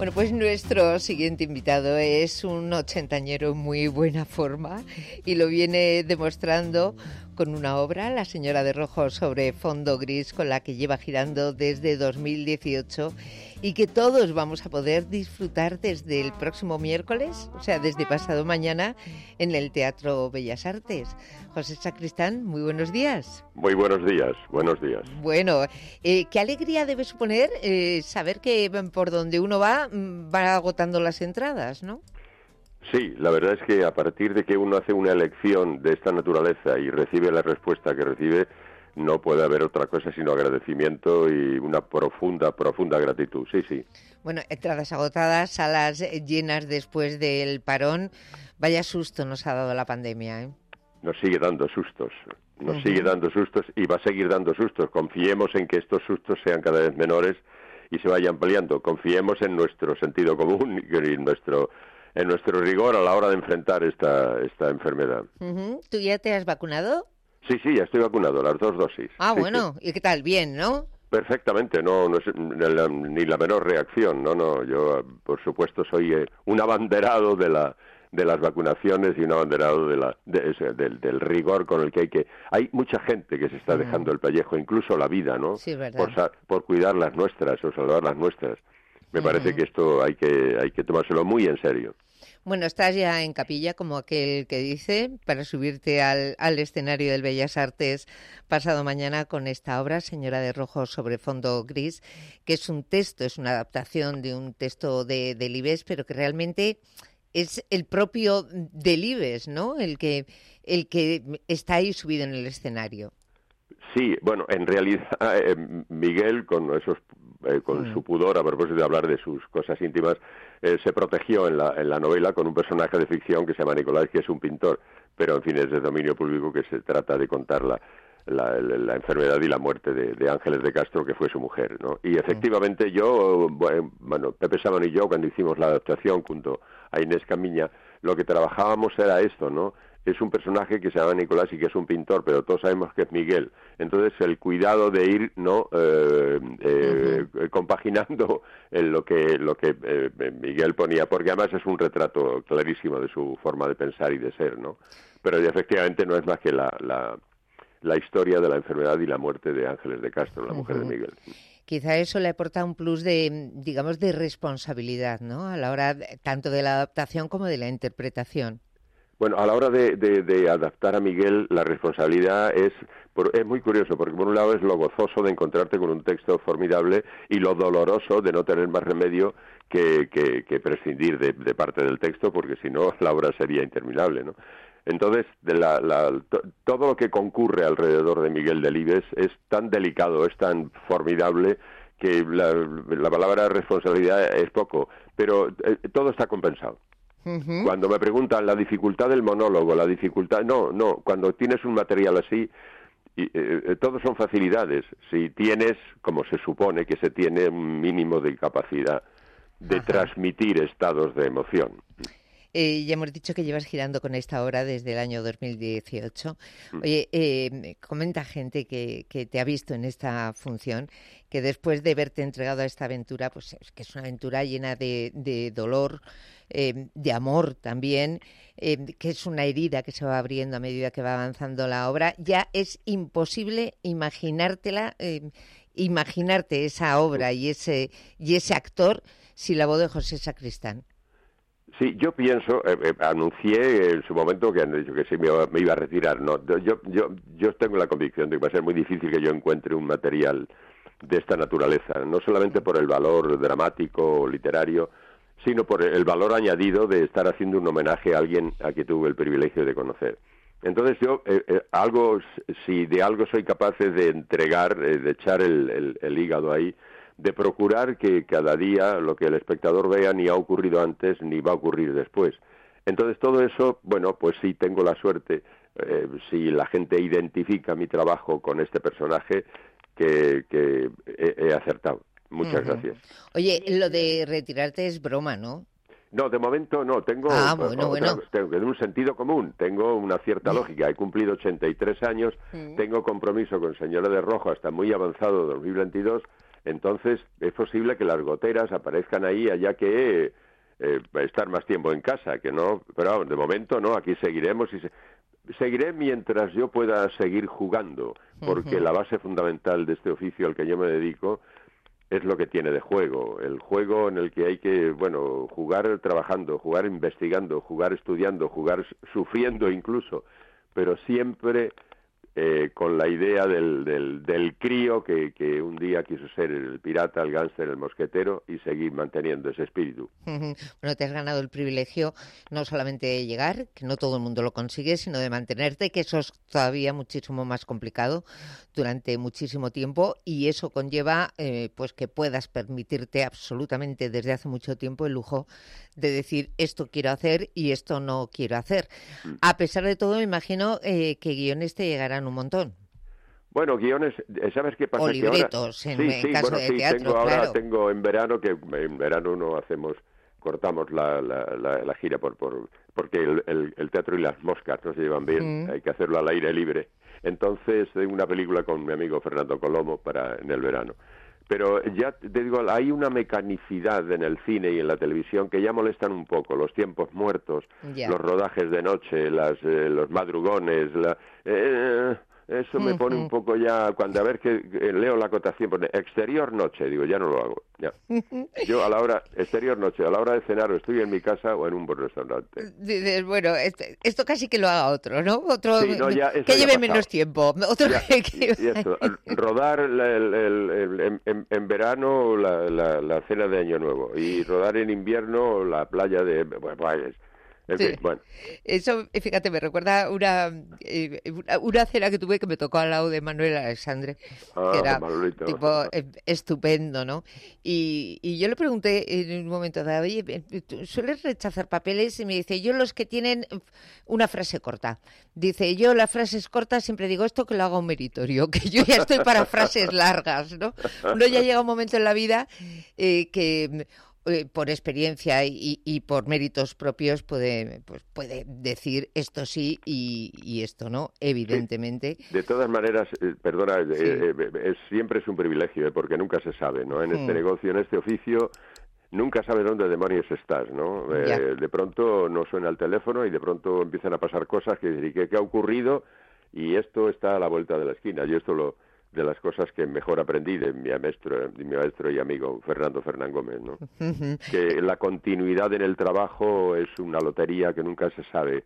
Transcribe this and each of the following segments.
Bueno, pues nuestro siguiente invitado es un ochentañero en muy buena forma y lo viene demostrando con una obra, La señora de rojo sobre fondo gris, con la que lleva girando desde 2018 y que todos vamos a poder disfrutar desde el próximo miércoles, o sea, desde pasado mañana, en el Teatro Bellas Artes. José Sacristán, muy buenos días. Muy buenos días, buenos días. Bueno, qué alegría debe suponer saber que por donde uno va agotando las entradas, ¿no? Sí, la verdad es que a partir de que uno hace una elección de esta naturaleza y recibe la respuesta que recibe, no puede haber otra cosa sino agradecimiento y una profunda gratitud, sí. Bueno, entradas agotadas, salas llenas después del parón. Vaya susto nos ha dado la pandemia, ¿eh? Nos sigue dando sustos y va a seguir dando sustos. Confiemos en que estos sustos sean cada vez menores y se vayan ampliando. Confiemos en nuestro sentido común y en nuestro rigor a la hora de enfrentar esta enfermedad. ¿Tú ya te has vacunado? Sí, ya estoy vacunado, las 2 dosis. Ah, sí, bueno, sí. ¿Y qué tal? Bien, ¿no? Perfectamente, no es ni la menor reacción, no. Yo, por supuesto, soy un abanderado de las vacunaciones y un abanderado del rigor con el que hay mucha gente que se está dejando el pellejo, incluso la vida, ¿no? Sí, verdad. Por cuidar las nuestras o salvar las nuestras. Me parece que esto hay que tomárselo muy en serio. Bueno, estás ya en capilla, como aquel que dice, para subirte al escenario del Bellas Artes pasado mañana con esta obra, Señora de rojo sobre fondo gris, que es un texto, es una adaptación de un texto de Delibes, pero que realmente es el propio Delibes, ¿no? El que está ahí subido en el escenario. Sí, bueno, en realidad Miguel, con su pudor, a propósito de hablar de sus cosas íntimas, se protegió en la novela con un personaje de ficción que se llama Nicolás, que es un pintor, pero en fin, es de dominio público que se trata de contar la enfermedad y la muerte de Ángeles de Castro, que fue su mujer, ¿no? Y efectivamente Pepe Sámano y yo, cuando hicimos la adaptación junto a Inés Camiña, lo que trabajábamos era esto, ¿no? Es un personaje que se llama Nicolás y que es un pintor, pero todos sabemos que es Miguel. Entonces, el cuidado de ir compaginando lo que Miguel ponía, porque además es un retrato clarísimo de su forma de pensar y de ser, ¿no? Pero efectivamente no es más que la historia de la enfermedad y la muerte de Ángeles de Castro, la mujer de Miguel. Quizá eso le aporta un plus de responsabilidad, ¿no? A la hora tanto de la adaptación como de la interpretación. Bueno, a la hora de adaptar a Miguel, la responsabilidad es muy curioso, porque por un lado es lo gozoso de encontrarte con un texto formidable y lo doloroso de no tener más remedio que prescindir de parte del texto, porque si no la obra sería interminable, ¿no? Entonces, todo lo que concurre alrededor de Miguel Delibes es tan delicado, es tan formidable, que la palabra responsabilidad es poco, pero todo está compensado. Cuando me preguntan la dificultad del monólogo, cuando tienes un material así, todos son facilidades. Si tienes, como se supone que se tiene, un mínimo de capacidad de transmitir estados de emoción. Ya hemos dicho que llevas girando con esta obra desde el año 2018. Oye, comenta gente que te ha visto en esta función, que después de verte entregado a esta aventura, pues es que es una aventura llena de dolor, de amor también, que es una herida que se va abriendo a medida que va avanzando la obra. Ya es imposible imaginarte esa obra y ese actor sin la voz de José Sacristán. Sí, yo pienso, anuncié en su momento que han dicho que sí me iba a retirar. No, yo tengo la convicción de que va a ser muy difícil que yo encuentre un material de esta naturaleza, no solamente por el valor dramático o literario, sino por el valor añadido de estar haciendo un homenaje a alguien a quien tuve el privilegio de conocer. Entonces yo, si de algo soy capaz de entregar, de echar el hígado ahí, de procurar que cada día lo que el espectador vea ni ha ocurrido antes ni va a ocurrir después. Entonces todo eso, bueno, pues sí tengo la suerte, si la gente identifica mi trabajo con este personaje, que he acertado. Muchas gracias. Oye, lo de retirarte es broma, ¿no? No, de momento no, tengo un sentido común, tengo una cierta lógica, he cumplido 83 años, tengo compromiso con Señora de Rojo hasta muy avanzado 2022, Entonces es posible que las goteras aparezcan ahí, haya que estar más tiempo en casa, que no, pero de momento no, aquí seguiremos y seguiré mientras yo pueda seguir jugando, porque la base fundamental de este oficio al que yo me dedico es lo que tiene de juego, el juego en el que hay que, bueno, jugar trabajando, jugar investigando, jugar estudiando, jugar sufriendo incluso, pero siempre con la idea del crío que un día quiso ser el pirata, el gángster, el mosquetero y seguir manteniendo ese espíritu. Bueno, te has ganado el privilegio no solamente de llegar, que no todo el mundo lo consigue, sino de mantenerte, que eso es todavía muchísimo más complicado durante muchísimo tiempo, y eso conlleva pues que puedas permitirte absolutamente desde hace mucho tiempo el lujo de decir esto quiero hacer y esto no quiero hacer. A pesar de todo, me imagino que guiones te llegarán un montón. Bueno, guiones, ¿sabes qué pasa? O libretos, que en caso de teatro, claro. Tengo en verano, que en verano no cortamos la gira porque el teatro y las moscas no se llevan bien, hay que hacerlo al aire libre. Entonces, tengo una película con mi amigo Fernando Colomo en el verano. Pero ya te digo, hay una mecanicidad en el cine y en la televisión que ya molestan un poco, los tiempos muertos, los rodajes de noche, los madrugones, eso me pone un poco ya, cuando a ver que leo la acotación, pone exterior noche, digo, ya no lo hago. Ya. Yo exterior noche, a la hora de cenar o estoy en mi casa o en un buen restaurante. Dices, bueno, esto casi que lo haga otro, ¿no? Otro sí, no, que lleve menos tiempo. Otro y eso, rodar en verano la cena de Año Nuevo y rodar en invierno la playa de... En fin, bueno. Eso, fíjate, me recuerda una cena que tuve que me tocó al lado de Manuel Alexandre, que era tipo estupendo, ¿no? Y yo le pregunté en un momento dado, oye, ¿tú sueles rechazar papeles? Y me dice, yo los que tienen una frase corta. Dice, yo las frases cortas siempre digo esto que lo haga un meritorio, que yo ya estoy para frases largas, ¿no? Uno ya llega un momento en la vida que... por experiencia y por méritos propios puede decir esto sí y esto no, evidentemente. Sí. De todas maneras, perdona, siempre es un privilegio, porque nunca se sabe, ¿no? En este negocio, en este oficio, nunca sabes dónde demonios estás, ¿no? De pronto no suena el teléfono y de pronto empiezan a pasar cosas que dicen, ¿qué ha ocurrido? Y esto está a la vuelta de la esquina. Yo esto de las cosas que mejor aprendí de mi maestro y amigo Fernán Gómez, ¿no? Que la continuidad en el trabajo es una lotería que nunca se sabe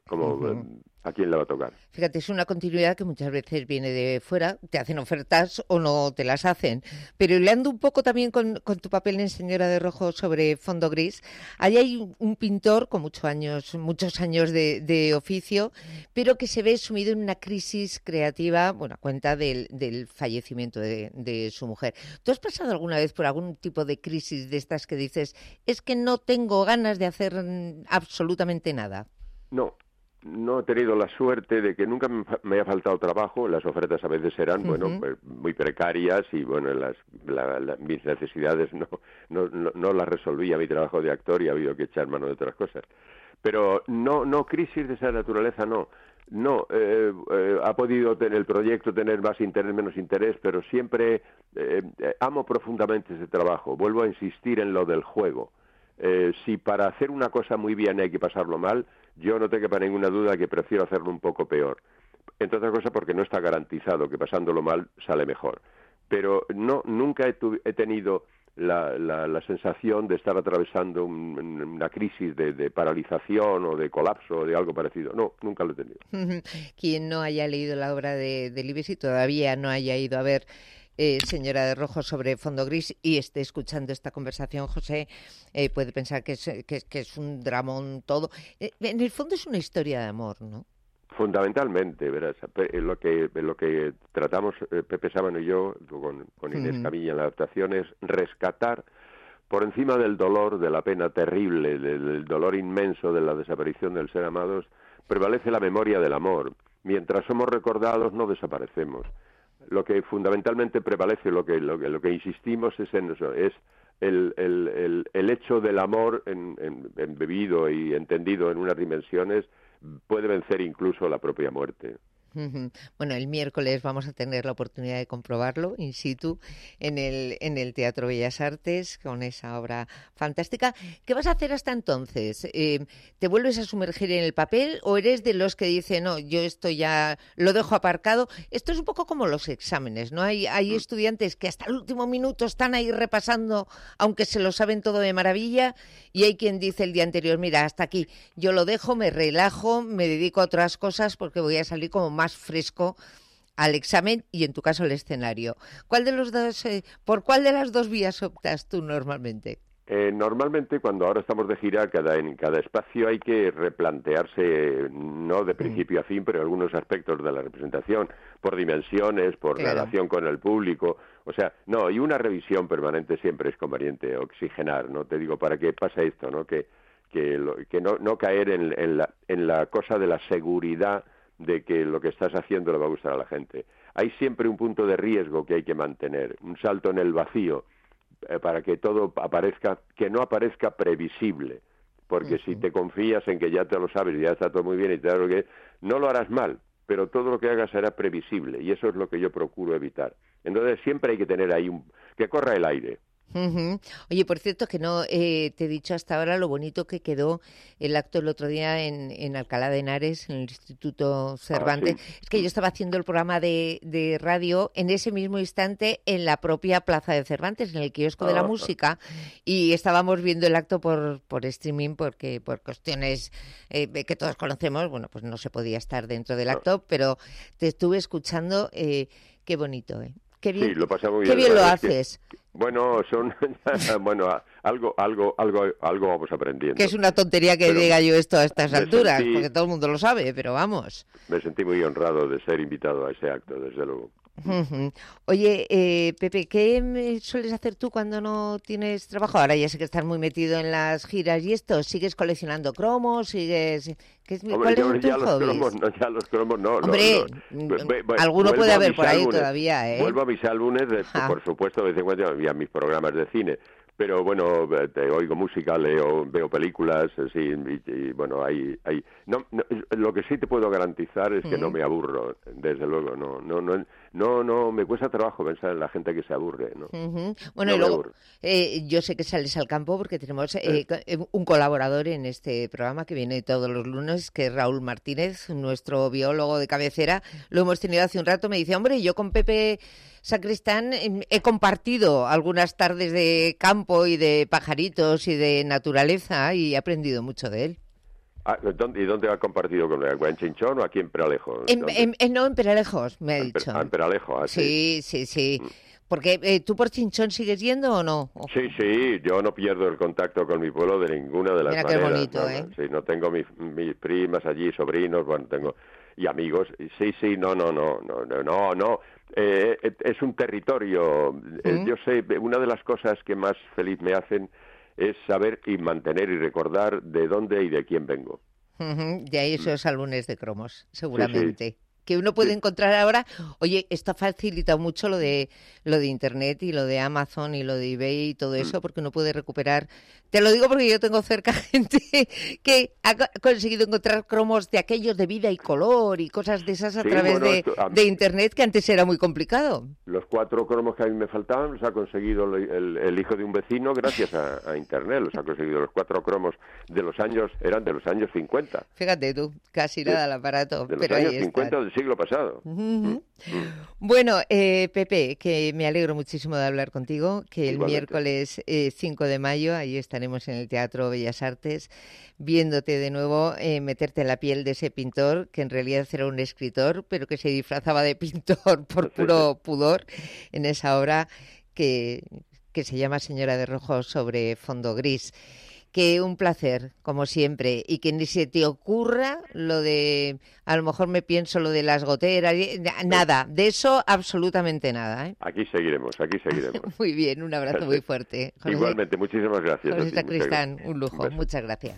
a quién le va a tocar. Fíjate, es una continuidad que muchas veces viene de fuera, te hacen ofertas o no te las hacen. Pero hilando un poco también con tu papel en Señora de Rojo sobre fondo gris, ahí hay un pintor con muchos años de oficio, pero que se ve sumido en una crisis creativa, bueno, a cuenta del fallecimiento de su mujer. ¿Tú has pasado alguna vez por algún tipo de crisis de estas que dices, es que no tengo ganas de hacer absolutamente nada? No he tenido la suerte de que nunca me haya faltado trabajo. Las ofertas a veces eran, bueno, pues muy precarias y, bueno, mis necesidades no las resolvía mi trabajo de actor y ha habido que echar mano de otras cosas. Pero no crisis de esa naturaleza, no. No, ha podido el proyecto tener más interés, menos interés, pero siempre amo profundamente ese trabajo. Vuelvo a insistir en lo del juego. Si para hacer una cosa muy bien hay que pasarlo mal, yo no te quepa ninguna duda que prefiero hacerlo un poco peor. Entre otras cosas porque no está garantizado que pasándolo mal sale mejor. Pero nunca he tenido la sensación de estar atravesando una crisis de paralización o de colapso o de algo parecido. No, nunca lo he tenido. Quien no haya leído la obra de Delibes y todavía no haya ido a ver Señora de Rojo sobre fondo gris y esté escuchando esta conversación, José, puede pensar que es un dramón todo. En el fondo es una historia de amor, ¿no? Fundamentalmente, verás, lo que tratamos Pepe Sábano y yo con Inés Camilla en la adaptación es rescatar por encima del dolor, de la pena terrible, del dolor inmenso de la desaparición del ser amados, prevalece la memoria del amor. Mientras somos recordados no desaparecemos. Lo que fundamentalmente prevalece, lo que insistimos es en eso, es el hecho del amor embebido y entendido en unas dimensiones puede vencer incluso la propia muerte. Ujú. Bueno, el miércoles vamos a tener la oportunidad de comprobarlo in situ en el Teatro Bellas Artes con esa obra fantástica. ¿Qué vas a hacer hasta entonces? ¿Te vuelves a sumergir en el papel o eres de los que dicen, no, yo esto ya lo dejo aparcado? Esto es un poco como los exámenes, ¿no? Hay estudiantes que hasta el último minuto están ahí repasando, aunque se lo saben todo de maravilla, y hay quien dice el día anterior, mira, hasta aquí, yo lo dejo, me relajo, me dedico a otras cosas porque voy a salir como más fresco al examen y en tu caso al escenario. ¿Cuál de los dos, por cuál de las dos vías optas tú normalmente? Normalmente, cuando ahora estamos de gira, en cada espacio hay que replantearse, no de principio a fin, pero algunos aspectos de la representación, por dimensiones, por relación con el público. O sea, no, y una revisión permanente siempre es conveniente, oxigenar, ¿no? Te digo, para que pase esto, ¿no? Que no caer en la cosa de la seguridad de que lo que estás haciendo le va a gustar a la gente. Hay siempre un punto de riesgo que hay que mantener, un salto en el vacío, para que todo aparezca, que no aparezca previsible, porque si te confías en que ya te lo sabes, ya está todo muy bien y te lo que no lo harás mal, pero todo lo que hagas será previsible y eso es lo que yo procuro evitar. Entonces siempre hay que tener ahí que corra el aire. Uh-huh. Oye, por cierto, que no te he dicho hasta ahora lo bonito que quedó el acto el otro día en Alcalá de Henares, en el Instituto Cervantes. Sí. Es que yo estaba haciendo el programa de radio en ese mismo instante en la propia Plaza de Cervantes, en el kiosco de la música, y estábamos viendo el acto por streaming porque por cuestiones que todos conocemos, bueno, pues no se podía estar dentro del acto, pero te estuve escuchando, qué bonito, ¿eh? Qué bien, sí, lo pasa muy bien. Qué bien lo haces. Bueno, algo vamos aprendiendo. Que es una tontería que diga yo esto a estas alturas, porque todo el mundo lo sabe, pero vamos. Me sentí muy honrado de ser invitado a ese acto, desde luego. Uh-huh. Oye, Pepe, ¿qué sueles hacer tú cuando no tienes trabajo? Ahora ya sé que estás muy metido en las giras y esto. ¿Sigues coleccionando cromos? ¿Sigues...? ¿Cuál es tu hobby? Ya los cromos no. Hombre, alguno puede haber por ahí todavía, ¿eh? Vuelvo a mis álbumes, por supuesto, de vez en cuando, y a mis programas de cine. Pero bueno, oigo música, veo películas, sí, y bueno, no, lo que sí te puedo garantizar es que no me aburro, desde luego, no, me cuesta trabajo pensar en la gente que se aburre, ¿no? Bueno, no y luego, yo sé que sales al campo porque tenemos un colaborador en este programa que viene todos los lunes, que es Raúl Martínez, nuestro biólogo de cabecera. Lo hemos tenido hace un rato, me dice, hombre, yo con Pepe Sacristán he compartido algunas tardes de campo y de pajaritos y de naturaleza y he aprendido mucho de él. ¿Y dónde ha compartido con él? ¿En Chinchón o aquí en Peralejos? No, en Peralejos, me ha dicho. En Peralejos, sí. Porque tú por Chinchón sigues yendo o no? Sí, yo no pierdo el contacto con mi pueblo de ninguna de las maneras. Mira qué bonito, ¿eh? Sí, no tengo mis primas allí, sobrinos, bueno, tengo y amigos. Sí, no. Es un territorio. Yo sé, una de las cosas que más feliz me hacen es saber y mantener y recordar de dónde y de quién vengo. De ahí esos álbumes de cromos, seguramente. Sí. Que uno puede encontrar ahora. Oye, esto ha facilitado mucho lo de Internet y lo de Amazon y lo de eBay y todo eso, porque uno puede recuperar. Te lo digo porque yo tengo cerca gente que ha conseguido encontrar cromos de aquellos de vida y color y cosas de esas a través de Internet, que antes era muy complicado. Los 4 cromos que a mí me faltaban los ha conseguido el hijo de un vecino gracias a Internet. Los ha conseguido los 4 cromos eran de los años 50. Fíjate tú, casi nada al aparato. De los pero años ahí 50 del siglo pasado. Bueno, Pepe, que me alegro muchísimo de hablar contigo, que el miércoles 5 de mayo, ahí estaremos en el Teatro Bellas Artes, viéndote de nuevo meterte en la piel de ese pintor, que en realidad era un escritor, pero que se disfrazaba de pintor por puro pudor, en esa obra que se llama Señora de Rojo sobre fondo gris. Que un placer, como siempre, y que ni se te ocurra lo de, a lo mejor me pienso lo de las goteras, nada, de eso absolutamente nada, ¿eh? Aquí seguiremos. Muy bien, un abrazo muy fuerte. Igualmente, muchísimas gracias. José Sacristán, un lujo, muchas gracias.